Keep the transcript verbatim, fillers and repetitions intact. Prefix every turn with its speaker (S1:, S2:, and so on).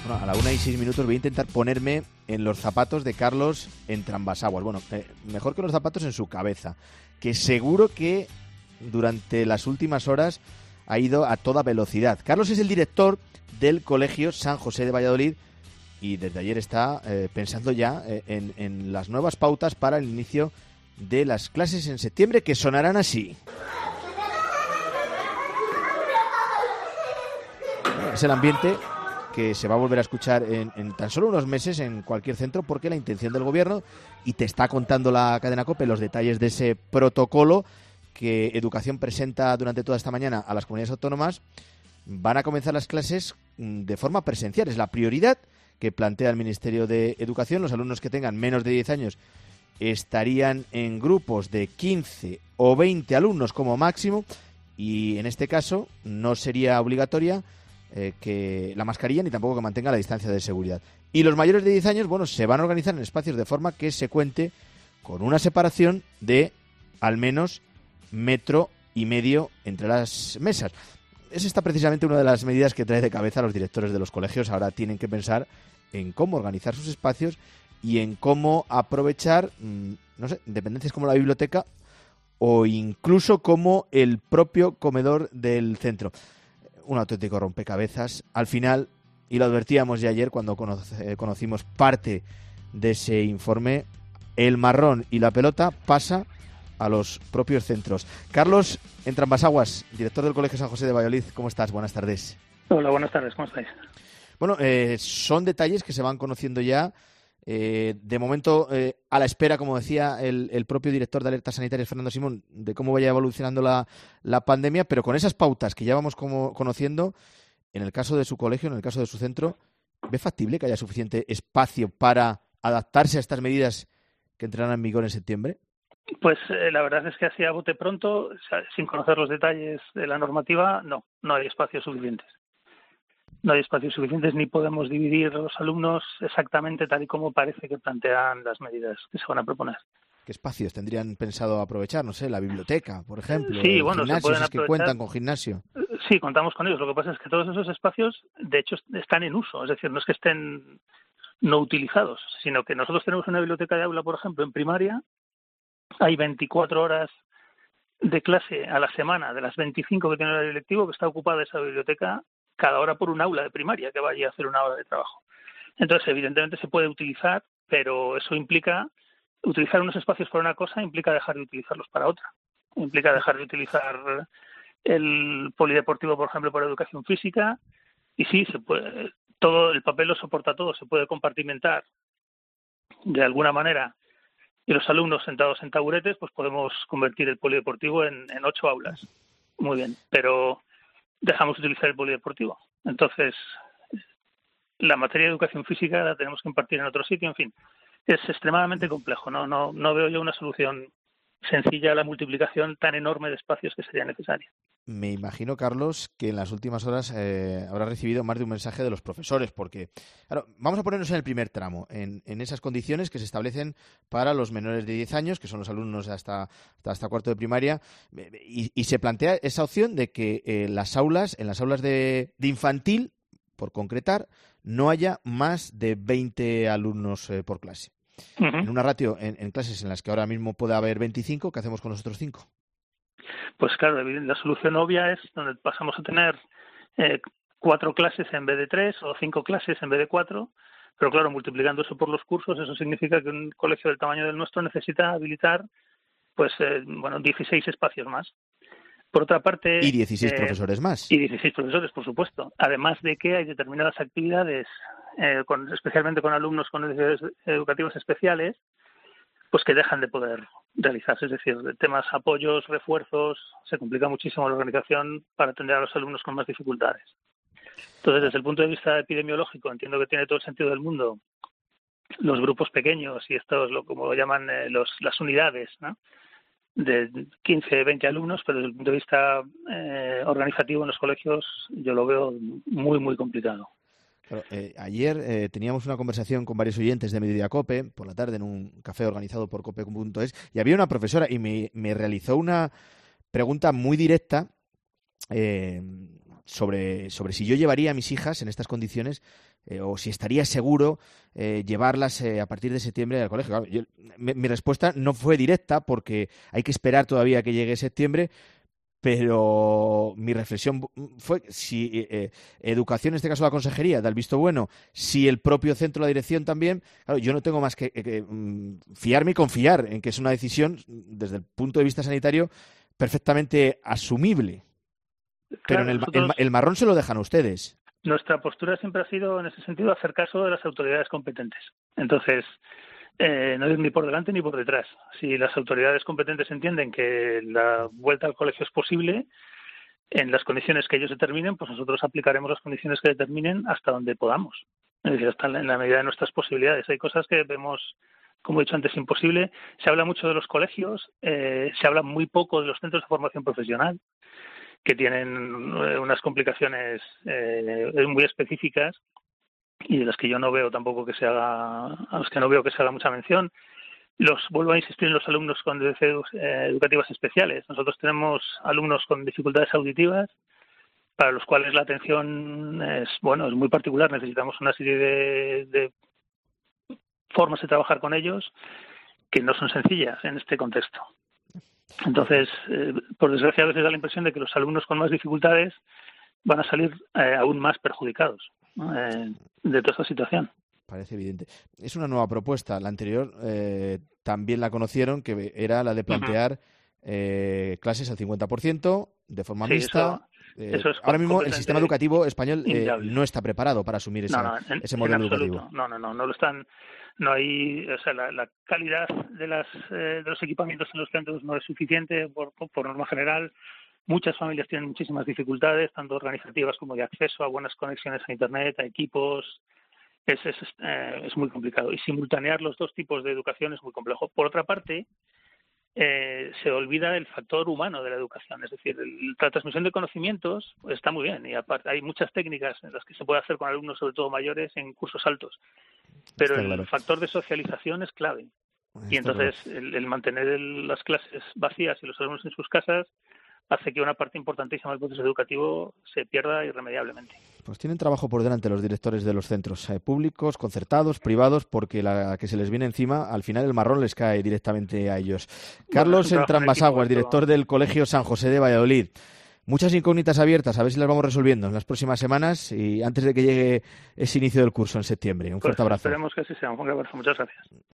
S1: Bueno, a la una y seis minutos voy a intentar ponerme en los zapatos de Carlos Entrambasaguas. Bueno, eh, mejor que los zapatos, en su cabeza, que seguro que durante las últimas horas ha ido a toda velocidad. Carlos es el director del Colegio San José de Valladolid y desde ayer está eh, pensando ya eh, en, en las nuevas pautas para el inicio de las clases en septiembre, que sonarán así. Es el ambiente que se va a volver a escuchar en, en tan solo unos meses en cualquier centro, porque la intención del gobierno, y te está contando la cadena COPE los detalles de ese protocolo que Educación presenta durante toda esta mañana a las comunidades autónomas, van a comenzar las clases de forma presencial. Es la prioridad que plantea el Ministerio de Educación. Los alumnos que tengan menos de diez años estarían en grupos de quince o veinte alumnos como máximo, y en este caso no sería obligatoria eh, que la mascarilla ni tampoco que mantenga la distancia de seguridad. Y los mayores de diez años, bueno, se van a organizar en espacios de forma que se cuente con una separación de al menos metro y medio entre las mesas. Es esta precisamente una de las medidas que trae de cabeza a los directores de los colegios. Ahora tienen que pensar en cómo organizar sus espacios y en cómo aprovechar, no sé, dependencias como la biblioteca o incluso como el propio comedor del centro. Un auténtico rompecabezas. Al final, y lo advertíamos ya ayer cuando conoce, conocimos parte de ese informe, el marrón y la pelota pasa a los propios centros. Carlos Entrambasaguas, director del Colegio San José de Valladolid, ¿cómo estás? Buenas tardes.
S2: Hola, buenas tardes, ¿cómo estáis?
S1: Bueno, eh, son detalles que se van conociendo ya. Eh, de momento, eh, a la espera, como decía el, el propio director de Alertas Sanitarias, Fernando Simón, de cómo vaya evolucionando la, la pandemia, pero con esas pautas que ya vamos como conociendo, en el caso de su colegio, en el caso de su centro, ¿ve factible que haya suficiente espacio para adaptarse a estas medidas que entrarán en vigor en septiembre?
S2: Pues eh, la verdad es que así a bote pronto, o sea, sin conocer los detalles de la normativa, no, no hay espacios suficientes. No hay espacios suficientes ni podemos dividir a los alumnos exactamente tal y como parece que plantean las medidas que se van a proponer.
S1: ¿Qué espacios tendrían pensado aprovechar? No sé, la biblioteca, por ejemplo,
S2: sí,
S1: el
S2: bueno,
S1: gimnasio,
S2: se pueden
S1: si es que
S2: aprovechar.
S1: Cuentan con gimnasio.
S2: Sí, contamos con ellos. Lo que pasa es que todos esos espacios, de hecho, están en uso. Es decir, no es que estén no utilizados, sino que nosotros tenemos una biblioteca de aula, por ejemplo, en primaria. Hay veinticuatro horas de clase a la semana, de las veinticinco que tiene el directivo, que está ocupada esa biblioteca cada hora por un aula de primaria que vaya a hacer una hora de trabajo. Entonces, evidentemente se puede utilizar, pero eso implica utilizar unos espacios para una cosa, implica dejar de utilizarlos para otra. Implica dejar de utilizar el polideportivo, por ejemplo, para educación física, y sí, se puede, todo el papel lo soporta todo, se puede compartimentar de alguna manera. Y los alumnos sentados en taburetes, pues podemos convertir el polideportivo en, en ocho aulas. Muy bien, pero dejamos de utilizar el polideportivo. Entonces, la materia de educación física la tenemos que impartir en otro sitio. En fin, es extremadamente complejo. No, no, no veo yo una solución sencilla a la multiplicación tan enorme de espacios que sería necesaria.
S1: Me imagino, Carlos, que en las últimas horas eh, habrá recibido más de un mensaje de los profesores, porque, claro, vamos a ponernos en el primer tramo, en, en esas condiciones que se establecen para los menores de diez años, que son los alumnos hasta, hasta, hasta cuarto de primaria, y, y se plantea esa opción de que eh, las aulas, en las aulas de, de infantil, por concretar, no haya más de veinte alumnos eh, por clase. Uh-huh. En una ratio, en, en clases en las que ahora mismo puede haber veinticinco, ¿qué hacemos con los otros cinco?
S2: Pues claro, la solución obvia es donde pasamos a tener eh, cuatro clases en vez de tres o cinco clases en vez de cuatro, pero claro, multiplicando eso por los cursos, eso significa que un colegio del tamaño del nuestro necesita habilitar pues eh, bueno dieciséis espacios más. Por otra parte...
S1: Y dieciséis
S2: eh,
S1: profesores más.
S2: Y dieciséis profesores, por supuesto. Además de que hay determinadas actividades, eh, con, especialmente con alumnos con necesidades educativas especiales, pues que dejan de poder realizarse. Es decir, temas apoyos, refuerzos, se complica muchísimo la organización para atender a los alumnos con más dificultades. Entonces, desde el punto de vista epidemiológico, entiendo que tiene todo el sentido del mundo los grupos pequeños y estos, lo, como lo llaman eh, los, las unidades, ¿no?, de quince, veinte alumnos, pero desde el punto de vista eh, organizativo en los colegios yo lo veo muy, muy complicado.
S1: Claro, eh, ayer eh, teníamos una conversación con varios oyentes de Mediodía COPE, por la tarde en un café organizado por cope punto es, y había una profesora y me, me realizó una pregunta muy directa, eh, sobre, sobre si yo llevaría a mis hijas en estas condiciones eh, o si estaría seguro eh, llevarlas eh, a partir de septiembre al colegio. Claro, yo, mi, mi respuesta no fue directa porque hay que esperar todavía que llegue septiembre, pero mi reflexión fue si eh, educación, en este caso la consejería, da el visto bueno, si el propio centro, la dirección también, claro, yo no tengo más que, que, que fiarme y confiar en que es una decisión, desde el punto de vista sanitario, perfectamente asumible. Claro, pero en el, nosotros, el, el marrón se lo dejan a ustedes.
S2: Nuestra postura siempre ha sido, en ese sentido, hacer caso de las autoridades competentes. Entonces, eh, no ir ni por delante ni por detrás. Si las autoridades competentes entienden que la vuelta al colegio es posible, en las condiciones que ellos determinen, pues nosotros aplicaremos las condiciones que determinen hasta donde podamos. Es decir, hasta en la medida de nuestras posibilidades. Hay cosas que vemos, como he dicho antes, imposible. Se habla mucho de los colegios, eh, se habla muy poco de los centros de formación profesional, que tienen unas complicaciones eh, muy específicas y de las que yo no veo tampoco que se haga, a los que no veo que se haga mucha mención. Los vuelvo a insistir en los alumnos con necesidades eh, educativas especiales. Nosotros tenemos alumnos con dificultades auditivas para los cuales la atención es bueno es muy particular. Necesitamos una serie de, de formas de trabajar con ellos que no son sencillas en este contexto. Entonces, eh, por desgracia, a veces da la impresión de que los alumnos con más dificultades van a salir eh, aún más perjudicados, ¿no? eh, de toda esta situación.
S1: Parece evidente. Es una nueva propuesta. La anterior eh, también la conocieron, que era la de plantear uh-huh. eh, clases al cincuenta por ciento de forma
S2: sí,
S1: mixta.
S2: Eso,
S1: eh,
S2: eso es
S1: ahora mismo el sistema educativo español eh, no está preparado para asumir esa,
S2: no, no, en,
S1: ese modelo
S2: en
S1: educativo.
S2: No, no, no, no lo están. No hay, o sea, la, la calidad de las eh, de los equipamientos en los centros no es suficiente por, por norma general. Muchas familias tienen muchísimas dificultades, tanto organizativas como de acceso a buenas conexiones a internet, a equipos. Es, es, eh, es muy complicado. Y simultanear los dos tipos de educación es muy complejo. Por otra parte, eh, se olvida el factor humano de la educación. Es decir, el, la transmisión de conocimientos pues, está muy bien. Y aparte hay muchas técnicas en las que se puede hacer con alumnos, sobre todo mayores, en cursos altos. Pero está el claro. factor de socialización es clave. Está y entonces claro. el, el mantener el, las clases vacías y los alumnos en sus casas hace que una parte importantísima del proceso educativo se pierda irremediablemente.
S1: Pues tienen trabajo por delante los directores de los centros eh, públicos, concertados, privados, porque la que se les viene encima, al final el marrón les cae directamente a ellos. Bueno, Carlos Entrambasaguas, director del Colegio San José de Valladolid. Muchas incógnitas abiertas, a ver si las vamos resolviendo en las próximas semanas y antes de que llegue ese inicio del curso en septiembre. Un fuerte
S2: pues
S1: abrazo.
S2: Esperemos que así sea. Un fuerte abrazo. Muchas gracias.